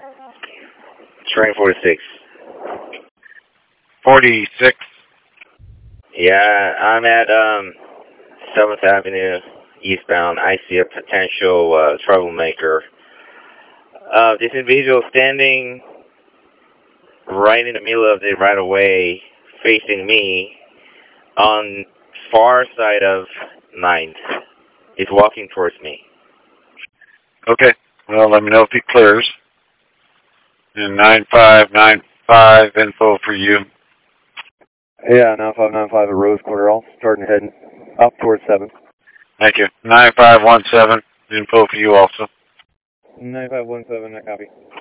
Train 46. 46. Yeah, I'm at 7th Avenue eastbound. I see a potential troublemaker. This individual standing right in the middle of the right of way, facing me on far side of 9th. He's walking towards me. Okay. Well, let me know if he clears. And 9595 info for you. Yeah, 9595 at Rose Quarter. I'll start heading up towards 7. Thank you. 9517 info for you also. 9517, I copy.